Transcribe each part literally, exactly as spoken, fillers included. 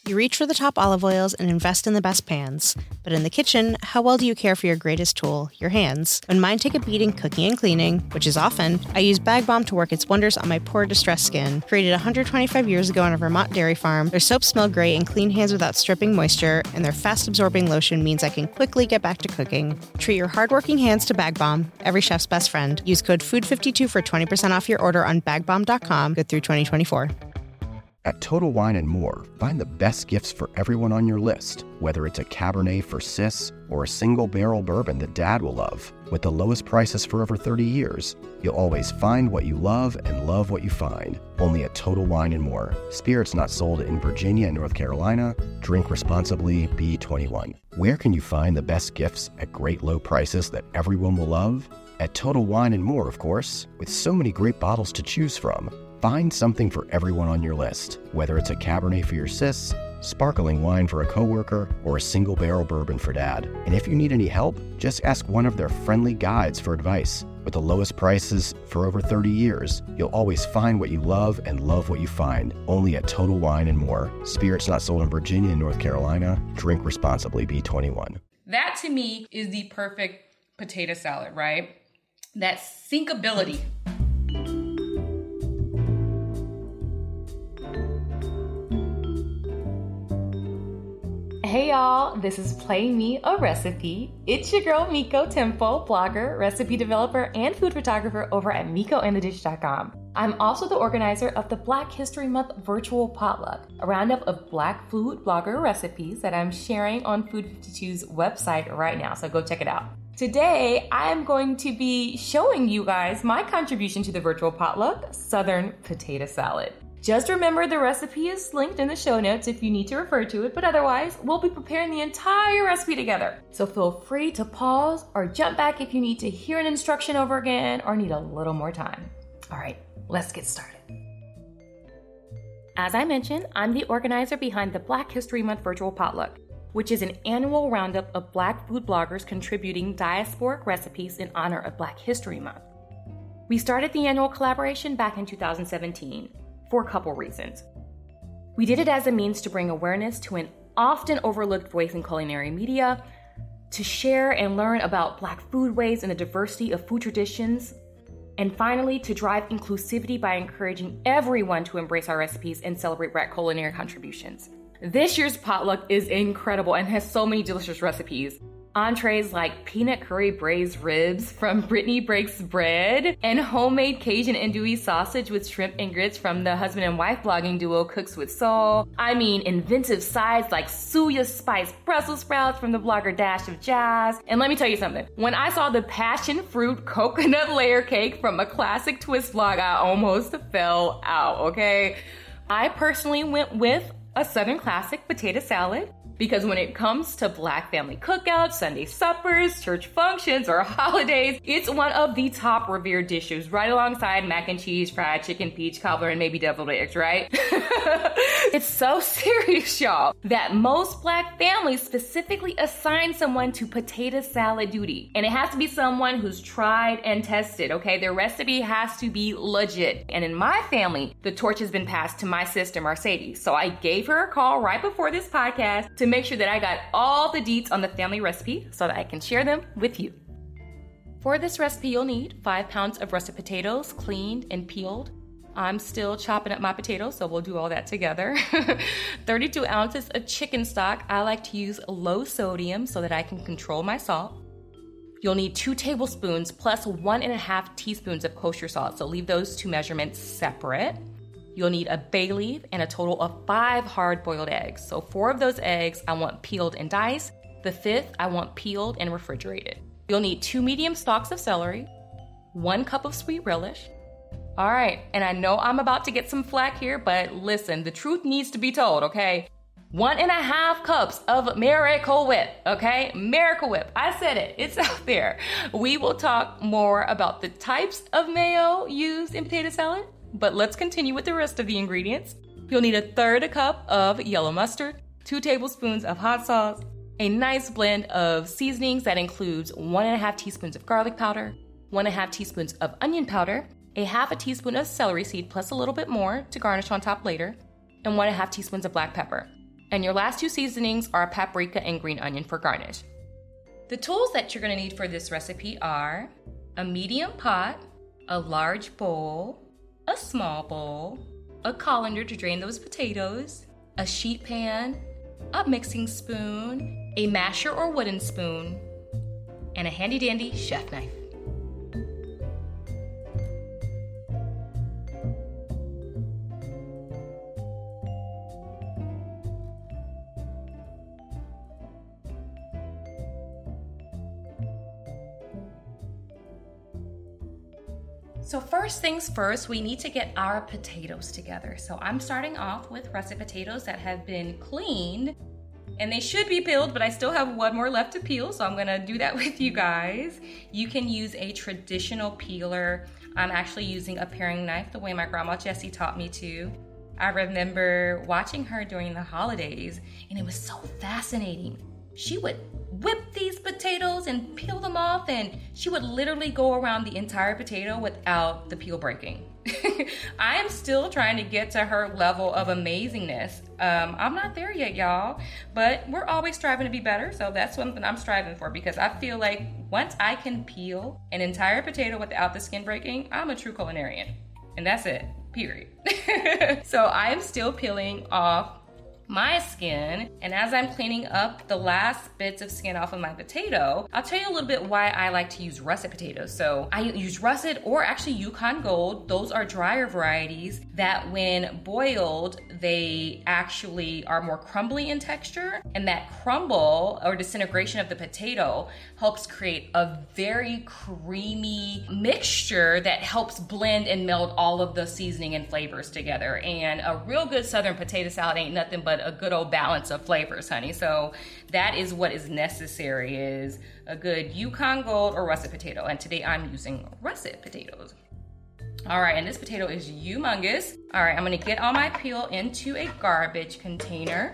You reach for the top olive oils and invest in the best pans. But in the kitchen, how well do you care for your greatest tool, your hands? When mine take a beating cooking and cleaning, which is often, I use Bag Balm to work its wonders on my poor, distressed skin. Created one hundred twenty-five years ago on a Vermont dairy farm, their soaps smell great and clean hands without stripping moisture, and their fast-absorbing lotion means I can quickly get back to cooking. Treat your hardworking hands to Bag Balm, every chef's best friend. Use code food fifty-two for twenty percent off your order on bag balm dot com, good through twenty twenty-four. At Total Wine and More, find the best gifts for everyone on your list, whether it's a Cabernet for sis or a single barrel bourbon that Dad will love. With the lowest prices for over thirty years, you'll always find what you love and love what you find. Only at Total Wine and More. Spirits not sold in Virginia and North Carolina. Drink responsibly. B twenty-one. Where can you find the best gifts at great low prices that everyone will love? At Total Wine and More, of course, with so many great bottles to choose from. Find something for everyone on your list, whether it's a Cabernet for your sis, sparkling wine for a coworker, or a single barrel bourbon for Dad. And if you need any help, just ask one of their friendly guides for advice. With the lowest prices for over thirty years, you'll always find what you love and love what you find. Only at Total Wine and More. Spirits not sold in Virginia and North Carolina. Drink responsibly. B twenty-one. That to me is the perfect potato salad, right? That sinkability. Hey y'all, this is Play Me a Recipe. It's your girl Miko Tempo, blogger, recipe developer, and food photographer over at miko and the dish dot com. I'm also the organizer of the Black History Month Virtual Potluck, a roundup of Black food blogger recipes that I'm sharing on Food fifty-two's website right now, so go check it out. Today, I am going to be showing you guys my contribution to the virtual potluck, Southern potato salad. Just remember the recipe is linked in the show notes if you need to refer to it, but otherwise, we'll be preparing the entire recipe together. So feel free to pause or jump back if you need to hear an instruction over again or need a little more time. All right, let's get started. As I mentioned, I'm the organizer behind the Black History Month Virtual Potluck, which is an annual roundup of Black food bloggers contributing diasporic recipes in honor of Black History Month. We started the annual collaboration back in two thousand seventeen. For a couple reasons. We did it as a means to bring awareness to an often overlooked voice in culinary media, to share and learn about Black foodways and the diversity of food traditions, and finally, to drive inclusivity by encouraging everyone to embrace our recipes and celebrate Black culinary contributions. This year's potluck is incredible and has so many delicious recipes. Entrees like peanut curry braised ribs from Brittany Breaks Bread and homemade Cajun andouille sausage with shrimp and grits from the husband and wife blogging duo Cooks with Soul. I mean, inventive sides like suya spiced Brussels sprouts from the blogger Dash of Jazz. And let me tell you something. When I saw the passion fruit coconut layer cake from a classic twist blog, I almost fell out, okay? I personally went with a Southern classic potato salad. Because when it comes to Black family cookouts, Sunday suppers, church functions, or holidays, it's one of the top revered dishes, right alongside mac and cheese, fried chicken, peach cobbler, and maybe deviled eggs, right? It's so serious, y'all, that most Black families specifically assign someone to potato salad duty. And it has to be someone who's tried and tested, okay? Their recipe has to be legit. And in my family, the torch has been passed to my sister, Mercedes. So I gave her a call right before this podcast to make sure that I got all the deets on the family recipe so that I can share them with you. For this recipe, you'll need five pounds of russet potatoes, cleaned and peeled. I'm still chopping up my potatoes, so we'll do all that together. thirty-two ounces of chicken stock. I like to use low sodium so that I can control my salt. You'll need two tablespoons plus one and a half teaspoons of kosher salt, so leave those two measurements separate. You'll need a bay leaf and a total of five hard-boiled eggs. So four of those eggs I want peeled and diced. The fifth I want peeled and refrigerated. You'll need two medium stalks of celery, one cup of sweet relish. All right, and I know I'm about to get some flack here, but listen, the truth needs to be told, okay? One and a half cups of Miracle Whip, okay? Miracle Whip, I said it, it's out there. We will talk more about the types of mayo used in potato salad, but let's continue with the rest of the ingredients. You'll need a third a cup of yellow mustard, two tablespoons of hot sauce, a nice blend of seasonings that includes one and a half teaspoons of garlic powder, one and a half teaspoons of onion powder, a half a teaspoon of celery seed plus a little bit more to garnish on top later, and one and a half teaspoons of black pepper. And your last two seasonings are paprika and green onion for garnish. The tools that you're going to need for this recipe are a medium pot, a large bowl, a small bowl, a colander to drain those potatoes, a sheet pan, a mixing spoon, a masher or wooden spoon, and a handy dandy chef knife. So first things first, we need to get our potatoes together. So I'm starting off with russet potatoes that have been cleaned, and they should be peeled, but I still have one more left to peel, so I'm gonna do that with you guys. You can use a traditional peeler. I'm actually using a paring knife the way my grandma Jessie taught me to. I remember watching her during the holidays, and it was so fascinating. She would whip these potatoes and peel them off, and she would literally go around the entire potato without the peel breaking. I am still trying to get to her level of amazingness. Um, I'm not there yet, y'all, but we're always striving to be better, so that's something I'm striving for, because I feel like once I can peel an entire potato without the skin breaking, I'm a true culinarian, and that's it, period. So I am still peeling off my skin, and as I'm cleaning up the last bits of skin off of my potato, I'll tell you a little bit why I like to use russet potatoes. So I use russet or actually Yukon Gold. Those are drier varieties that when boiled, they actually are more crumbly in texture, and that crumble or disintegration of the potato helps create a very creamy mixture that helps blend and meld all of the seasoning and flavors together. And a real good Southern potato salad ain't nothing but a good old balance of flavors, honey. So that is what is necessary, is a good Yukon Gold or russet potato. And today I'm using russet potatoes. All right, and this potato is humongous. All right, I'm gonna get all my peel into a garbage container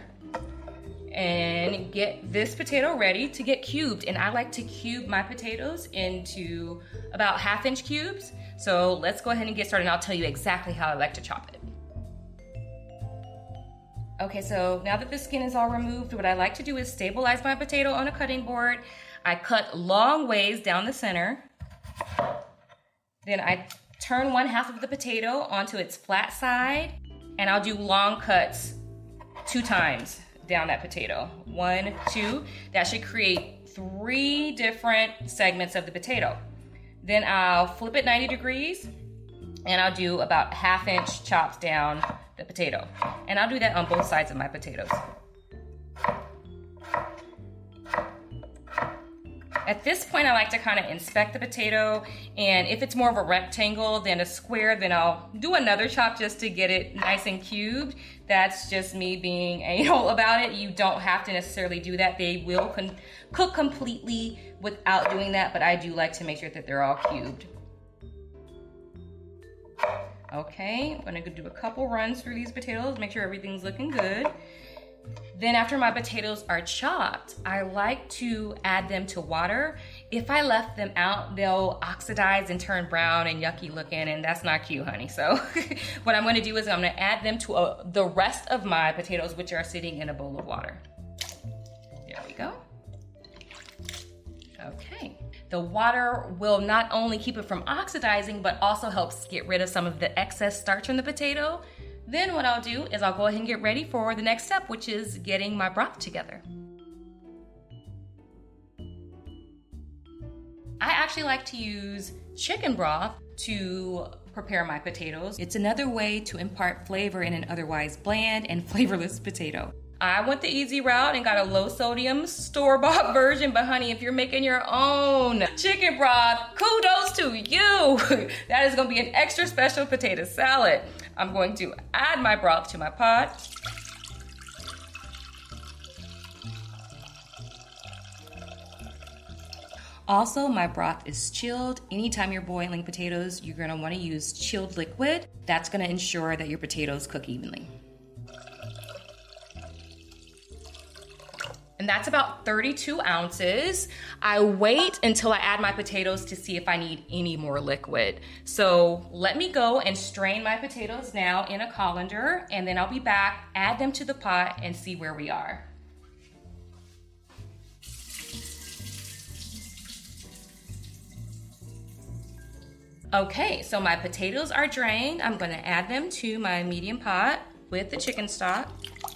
and get this potato ready to get cubed. And I like to cube my potatoes into about half inch cubes. So let's go ahead and get started, and I'll tell you exactly how I like to chop it. Okay, so now that the skin is all removed, what I like to do is stabilize my potato on a cutting board. I cut long ways down the center. Then I turn one half of the potato onto its flat side, and I'll do long cuts two times down that potato. One, two. That should create three different segments of the potato. Then I'll flip it ninety degrees, and I'll do about half inch chops down the potato. And I'll do that on both sides of my potatoes. At this point, I like to kind of inspect the potato, and if it's more of a rectangle than a square, then I'll do another chop just to get it nice and cubed. That's just me being anal about it. You don't have to necessarily do that. They will con- cook completely without doing that, but I do like to make sure that they're all cubed. Okay, I'm gonna do a couple runs through these potatoes, make sure everything's looking good. Then after my potatoes are chopped, I like to add them to water. If I left them out, they'll oxidize and turn brown and yucky looking, and that's not cute, honey. So what I'm gonna do is I'm gonna add them to a, the rest of my potatoes, which are sitting in a bowl of water. There we go. Okay. The water will not only keep it from oxidizing, but also helps get rid of some of the excess starch in the potato. Then what I'll do is I'll go ahead and get ready for the next step, which is getting my broth together. I actually like to use chicken broth to prepare my potatoes. It's another way to impart flavor in an otherwise bland and flavorless potato. I went the easy route and got a low sodium store-bought version, but honey, if you're making your own chicken broth, kudos to you. That is gonna be an extra special potato salad. I'm going to add my broth to my pot. Also, my broth is chilled. Anytime you're boiling potatoes, you're gonna wanna use chilled liquid. That's gonna ensure that your potatoes cook evenly. and that's about thirty-two ounces. I wait until I add my potatoes to see if I need any more liquid. So let me go and strain my potatoes now in a colander, and then I'll be back, add them to the pot, and see where we are. Okay, so my potatoes are drained. I'm gonna add them to my medium pot with the chicken stock.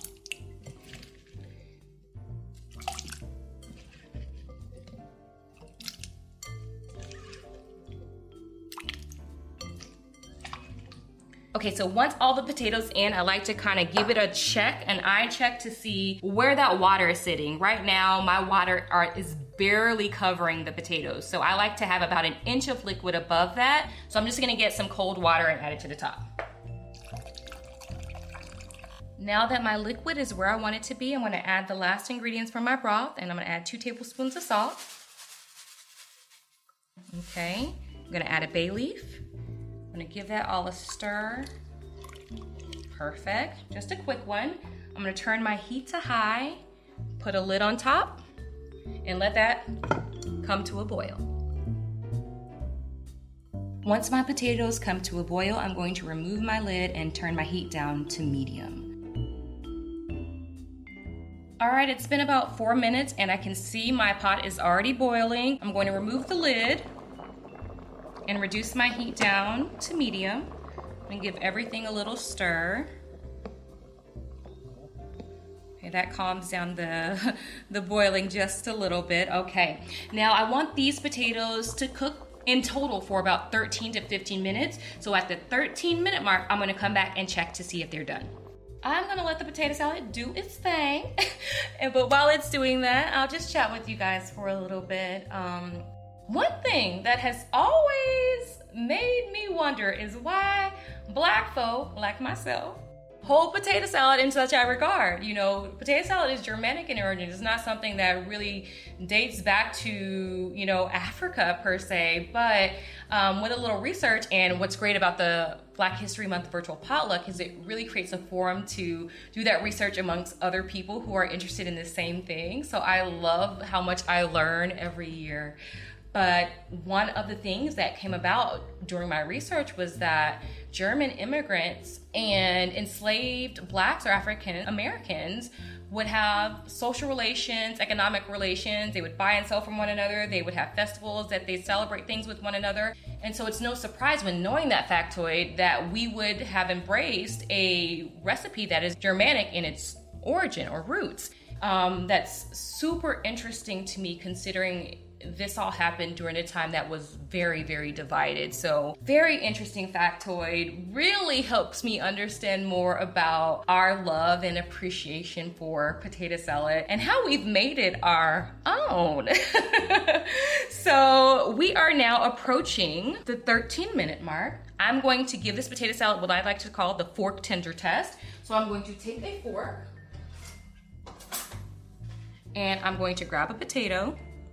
Okay, so once all the potatoes in, I like to kind of give it a check, an eye check to see where that water is sitting. Right now, my water are, is barely covering the potatoes. So I like to have about an inch of liquid above that. So I'm just gonna get some cold water and add it to the top. Now that my liquid is where I want it to be, I'm gonna add the last ingredients from my broth, and I'm gonna add two tablespoons of salt. Okay, I'm gonna add a bay leaf. I'm gonna give that all a stir. Perfect, just a quick one. I'm gonna turn my heat to high, put a lid on top, and let that come to a boil. Once my potatoes come to a boil, I'm going to remove my lid and turn my heat down to medium. All right, it's been about four minutes and I can see my pot is already boiling. I'm going to remove the lid and reduce my heat down to medium and give everything a little stir. Okay, that calms down the, the boiling just a little bit. Okay, now I want these potatoes to cook in total for about thirteen to fifteen minutes. So at the thirteen minute mark, I'm gonna come back and check to see if they're done. I'm gonna let the potato salad do its thing. But while it's doing that, I'll just chat with you guys for a little bit. Um, One thing that has always made me wonder is why Black folk, like myself, hold potato salad in such high regard. You know, potato salad is Germanic in origin. It's not something that really dates back to, you know, Africa per se, but um, with a little research, and what's great about the Black History Month virtual potluck is it really creates a forum to do that research amongst other people who are interested in the same thing. So I love how much I learn every year. But one of the things that came about during my research was that German immigrants and enslaved Blacks or African Americans would have social relations, economic relations. They would buy and sell from one another. They would have festivals that they celebrate things with one another. And so it's no surprise when knowing that factoid that we would have embraced a recipe that is Germanic in its origin or roots. Um, that's super interesting to me, considering this all happened during a time that was very, very divided. So very interesting factoid. Really helps me understand more about our love and appreciation for potato salad and how we've made it our own. So we are now approaching the thirteen minute mark. I'm going to give this potato salad what I like to call the fork tender test. So I'm going to take a fork and I'm going to grab a potato.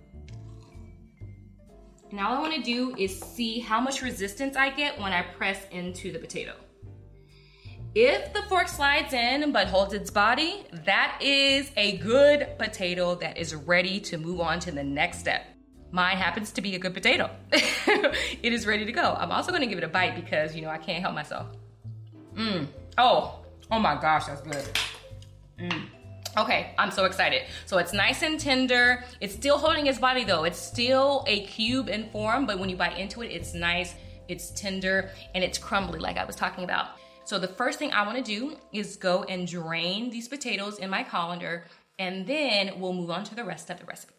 And all I want to do is see how much resistance I get when I press into the potato. If the fork slides in but holds its body, that is a good potato that is ready to move on to the next step. Mine happens to be a good potato. It is ready to go. I'm also going to give it a bite because, you know, I can't help myself. Mmm. Oh, oh my gosh, that's good. Mmm. Okay, I'm so excited. So it's nice and tender. It's still holding its body though. It's still a cube in form, but when you bite into it, it's nice, it's tender, and it's crumbly like I was talking about. So the first thing I wanna do is go and drain these potatoes in my colander, and then we'll move on to the rest of the recipe.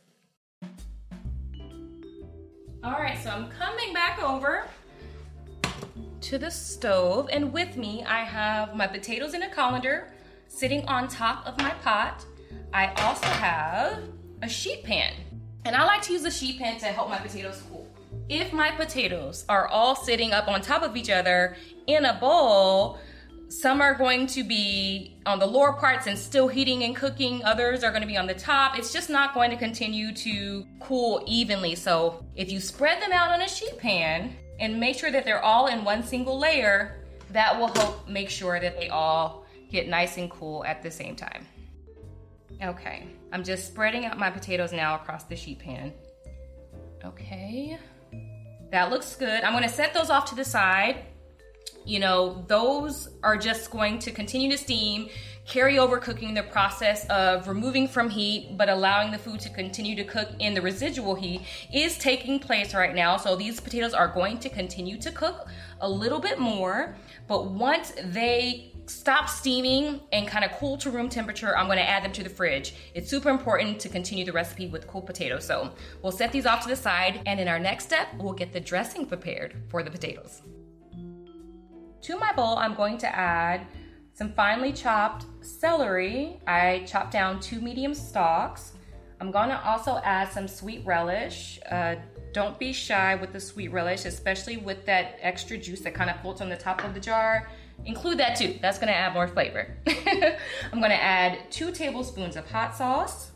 All right, so I'm coming back over to the stove, and with me, I have my potatoes in a colander, sitting on top of my pot. I also have a sheet pan. And I like to use a sheet pan to help my potatoes cool. If my potatoes are all sitting up on top of each other in a bowl, some are going to be on the lower parts and still heating and cooking. Others are gonna be on the top. It's just not going to continue to cool evenly. So if you spread them out on a sheet pan and make sure that they're all in one single layer, that will help make sure that they all get nice and cool at the same time. Okay, I'm just spreading out my potatoes now across the sheet pan. Okay, that looks good. I'm gonna set those off to the side. You know, those are just going to continue to steam, carry over cooking, the process of removing from heat, but allowing the food to continue to cook in the residual heat is taking place right now. So these potatoes are going to continue to cook a little bit more, but once they stop steaming and kind of cool to room temperature, I'm gonna add them to the fridge. It's super important to continue the recipe with cool potatoes. So we'll set these off to the side, and in our next step, we'll get the dressing prepared for the potatoes. To my bowl, I'm going to add some finely chopped celery. I chopped down two medium stalks. I'm gonna also add some sweet relish. Uh, don't be shy with the sweet relish, especially with that extra juice that kind of floats on the top of the jar. Include that too, that's gonna add more flavor. I'm gonna add two tablespoons of hot sauce.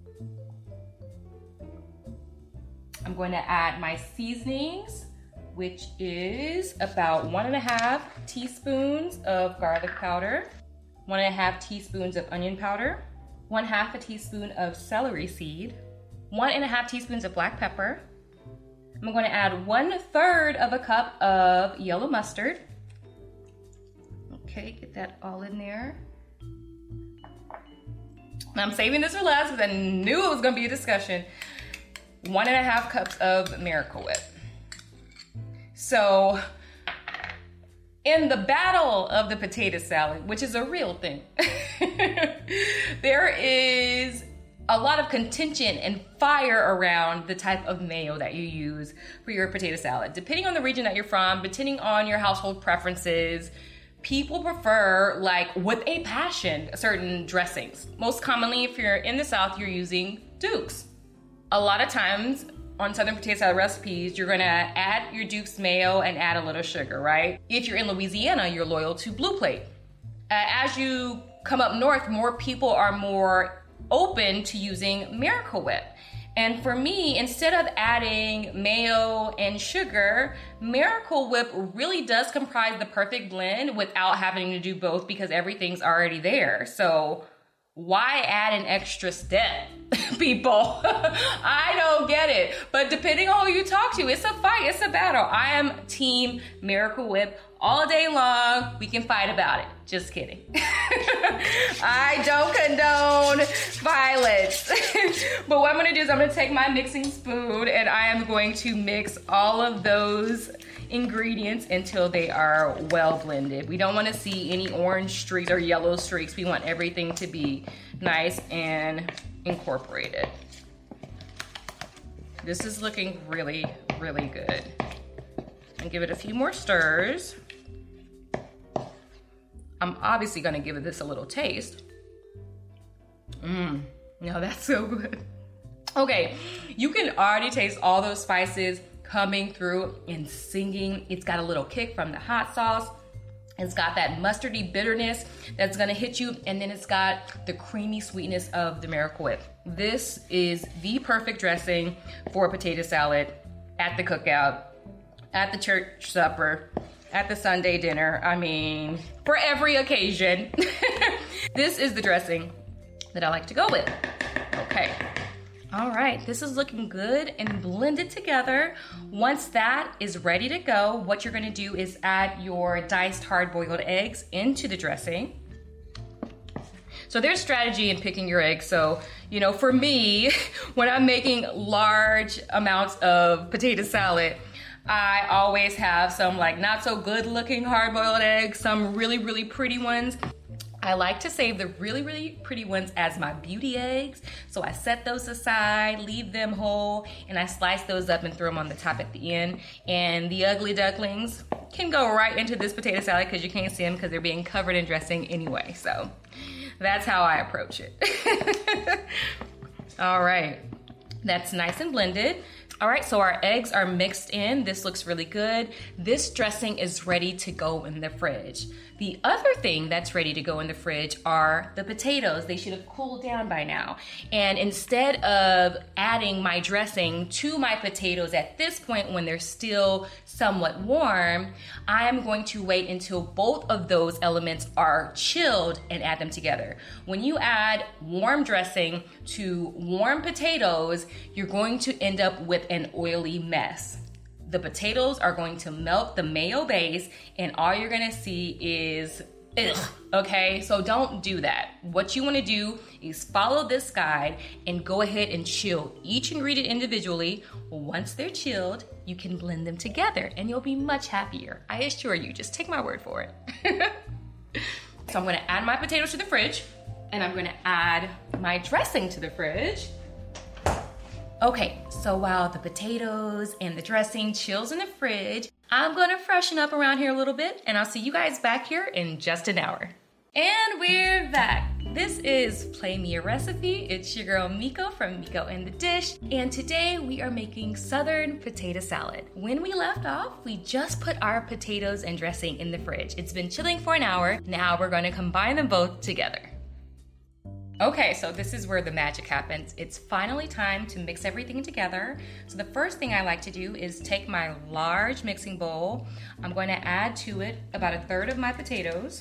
I'm going to add my seasonings, which is about one and a half teaspoons of garlic powder, one and a half teaspoons of onion powder, one half a teaspoon of celery seed, one and a half teaspoons of black pepper. I'm going to add one third of a cup of yellow mustard. Okay, get that all in there. I'm saving this for last because I knew it was going to be a discussion. One and a half cups of Miracle Whip. So, in the battle of the potato salad, which is a real thing, there is a lot of contention and fire around the type of mayo that you use for your potato salad. Depending on the region that you're from, depending on your household preferences, people prefer, like with a passion, certain dressings. Most commonly, if you're in the South, you're using Duke's. A lot of times, on Southern potato salad recipes, you're gonna add your Duke's mayo and add a little sugar, right? If you're in Louisiana, you're loyal to Blue Plate. Uh, as you come up north, more people are more open to using Miracle Whip. And for me, instead of adding mayo and sugar, Miracle Whip really does comprise the perfect blend without having to do both because everything's already there. So why add an extra step, people? I don't get it. But depending on who you talk to, it's a fight, it's a battle. I am team Miracle Whip all day long. We can fight about it. Just kidding. I don't condone violence. But what I'm gonna do is I'm gonna take my mixing spoon and I am going to mix all of those ingredients until they are well blended. We don't want to see any orange streaks or yellow streaks. We want everything to be nice and incorporated. This is looking really, really good. And give it a few more stirs. I'm obviously going to give this a little taste. Mmm, now that's so good. Okay, you can already taste all those spices coming through and singing. It's got a little kick from the hot sauce. It's got that mustardy bitterness that's gonna hit you, and then it's got the creamy sweetness of the Miracle Whip. This is the perfect dressing for a potato salad at the cookout, at the church supper, at the Sunday dinner. I mean, for every occasion. This is the dressing that I like to go with. Okay. All right, this is looking good and blended together. Once that is ready to go, what you're gonna do is add your diced hard-boiled eggs into the dressing. So there's strategy in picking your eggs. So, you know, for me, when I'm making large amounts of potato salad, I always have some like not so good looking hard-boiled eggs, some really, really pretty ones. I like to save the really, really pretty ones as my beauty eggs. So I set those aside, leave them whole, and I slice those up and throw them on the top at the end. And the ugly ducklings can go right into this potato salad because you can't see them because they're being covered in dressing anyway. So that's how I approach it. All right, that's nice and blended. All right, so our eggs are mixed in. This looks really good. This dressing is ready to go in the fridge. The other thing that's ready to go in the fridge are the potatoes. They should have cooled down by now. And instead of adding my dressing to my potatoes at this point when they're still somewhat warm, I'm going to wait until both of those elements are chilled and add them together. When you add warm dressing to warm potatoes, you're going to end up with an oily mess. The potatoes are going to melt the mayo base and all you're gonna see is ugh, okay? So don't do that. What you wanna do is follow this guide and go ahead and chill each ingredient individually. Once they're chilled, you can blend them together and you'll be much happier. I assure you, just take my word for it. So I'm gonna add my potatoes to the fridge and I'm gonna add my dressing to the fridge. Okay, so while the potatoes and the dressing chills in the fridge, I'm gonna freshen up around here a little bit and I'll see you guys back here in just an hour. And we're back. This is Play Me a Recipe. It's your girl Miko from Miko and the Dish. And today we are making Southern potato salad. When we left off, we just put our potatoes and dressing in the fridge. It's been chilling for an hour. Now we're gonna combine them both together. Okay, so this is where the magic happens. It's finally time to mix everything together. So the first thing I like to do is take my large mixing bowl. I'm going to add to it about a third of my potatoes.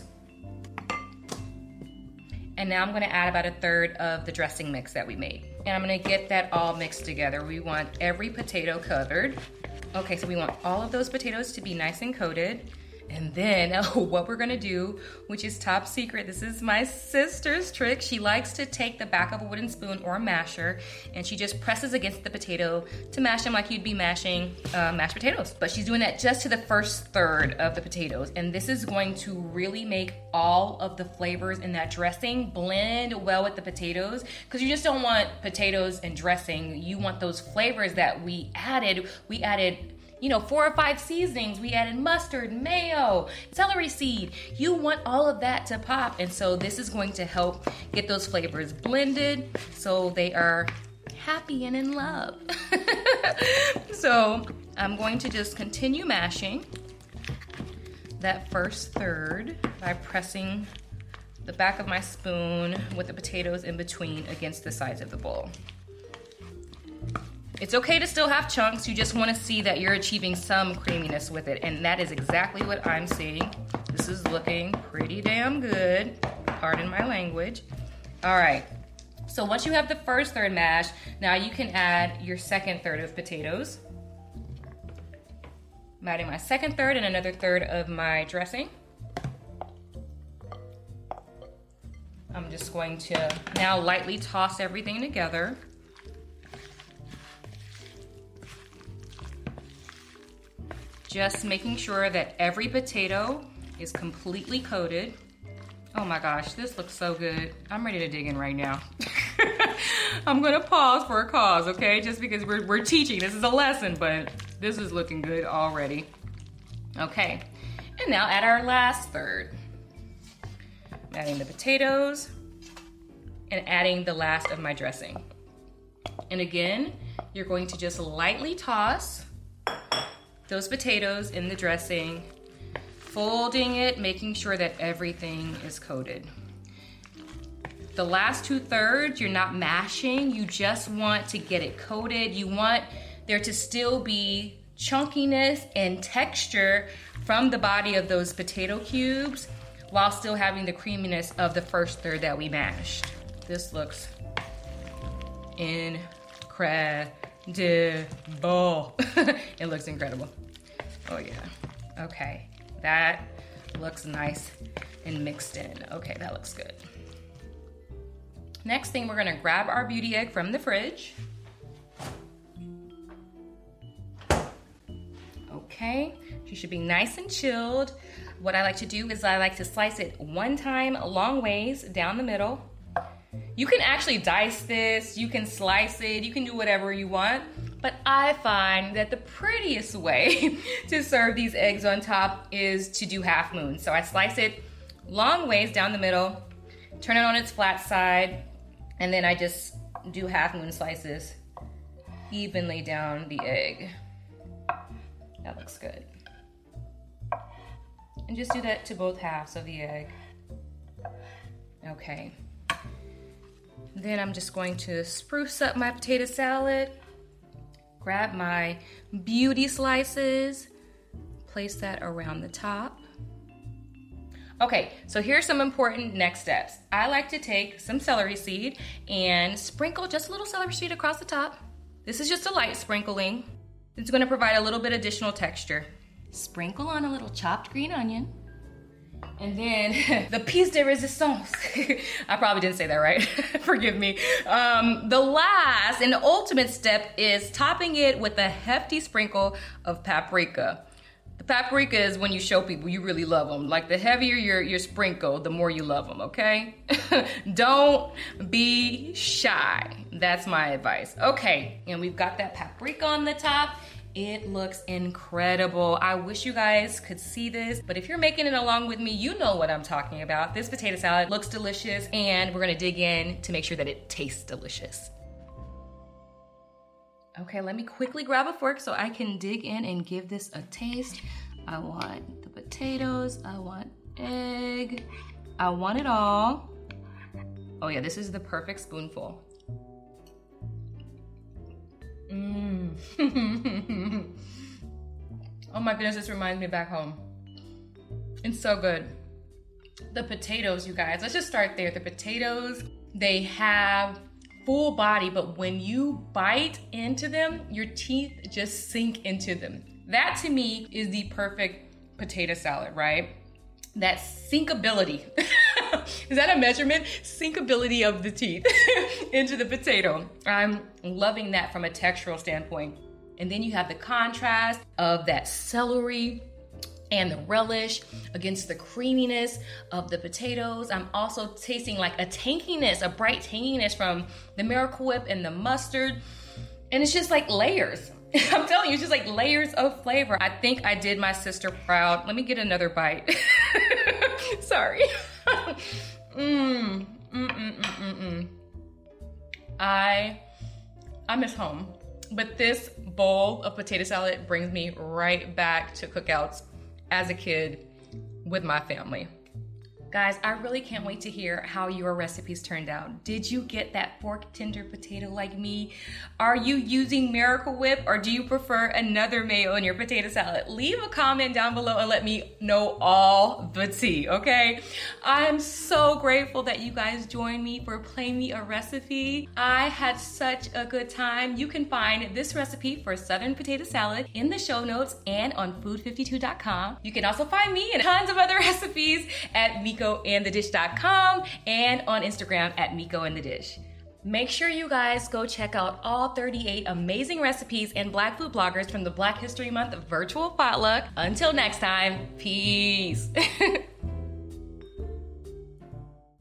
And now I'm going to add about a third of the dressing mix that we made. And I'm going to get that all mixed together. We want every potato covered. Okay, so we want all of those potatoes to be nice and coated. And then oh, what we're gonna do, which is top secret, this is my sister's trick. She likes to take the back of a wooden spoon or a masher and she just presses against the potato to mash them like you'd be mashing uh, mashed potatoes. But she's doing that just to the first third of the potatoes. And this is going to really make all of the flavors in that dressing blend well with the potatoes, because you just don't want potatoes and dressing. You want those flavors that we added. We added you know, four or five seasonings. We added mustard, mayo, celery seed. You want all of that to pop. And so this is going to help get those flavors blended so they are happy and in love. So I'm going to just continue mashing that first third by pressing the back of my spoon with the potatoes in between against the sides of the bowl. It's okay to still have chunks. You just want to see that you're achieving some creaminess with it. And that is exactly what I'm seeing. This is looking pretty damn good. Pardon my language. All right. So once you have the first third mashed, now you can add your second third of potatoes. I'm adding my second third and another third of my dressing. I'm just going to now lightly toss everything together. Just making sure that every potato is completely coated. Oh my gosh, this looks so good. I'm ready to dig in right now. I'm gonna pause for a cause, okay? Just because we're, we're teaching, this is a lesson, but this is looking good already. Okay, and now add our last third. I'm adding the potatoes and adding the last of my dressing. And again, you're going to just lightly toss those potatoes in the dressing, folding it, making sure that everything is coated. The last two thirds, you're not mashing, you just want to get it coated. You want there to still be chunkiness and texture from the body of those potato cubes while still having the creaminess of the first third that we mashed. This looks incredible. It looks incredible. Oh yeah. Okay. That looks nice and mixed in. Okay, that looks good. Next thing, we're gonna grab our beauty egg from the fridge. Okay, she should be nice and chilled. What I like to do is I like to slice it one time long ways down the middle. You can actually dice this, you can slice it, you can do whatever you want, but I find that the prettiest way to serve these eggs on top is to do half moon. So I slice it long ways down the middle, turn it on its flat side, and then I just do half moon slices evenly down the egg. That looks good. And just do that to both halves of the egg. Okay. Then I'm just going to spruce up my potato salad. Grab my beauty slices. Place that around the top. Okay, so here's some important next steps. I like to take some celery seed and sprinkle just a little celery seed across the top. This is just a light sprinkling. It's gonna provide a little bit additional texture. Sprinkle on a little chopped green onion. And then the piece de resistance. I probably didn't say that right. Forgive me. Um, the last and ultimate step is topping it with a hefty sprinkle of paprika. The paprika is when you show people you really love them. Like the heavier your, your sprinkle, the more you love them, okay? Don't be shy. That's my advice. Okay, and we've got that paprika on the top. It looks incredible. I wish you guys could see this, but if you're making it along with me, you know what I'm talking about. This potato salad looks delicious, and we're gonna dig in to make sure that it tastes delicious. Okay, let me quickly grab a fork so I can dig in and give this a taste. I want the potatoes, I want egg, I want it all. Oh yeah, this is the perfect spoonful. Mmm. Oh my goodness, this reminds me back home. It's so good. The potatoes, you guys, let's just start there. The potatoes, they have full body, but when you bite into them, your teeth just sink into them. That to me is the perfect potato salad, right? That sinkability. Is that a measurement? Sinkability of the teeth into the potato. I'm loving that from a textural standpoint. And then you have the contrast of that celery and the relish against the creaminess of the potatoes. I'm also tasting like a tanginess, a bright tanginess from the Miracle Whip and the mustard. And it's just like layers. I'm telling you, it's just like layers of flavor. I think I did my sister proud. Let me get another bite. Sorry. mm, mm, mm, mm, mm, mm. I, I miss home. But this bowl of potato salad brings me right back to cookouts as a kid with my family. Guys, I really can't wait to hear how your recipes turned out. Did you get that fork tender potato like me? Are you using Miracle Whip, or do you prefer another mayo in your potato salad? Leave a comment down below and let me know all the tea, okay? I'm so grateful that you guys joined me for Play Me a Recipe. I had such a good time. You can find this recipe for Southern potato salad in the show notes and on food fifty-two dot com. You can also find me and tons of other recipes at Miko and the dish dot com and on Instagram at Miko and the Dish. Make sure you guys go check out all thirty-eight amazing recipes and Black food bloggers from the Black History Month virtual potluck. Until next time, peace.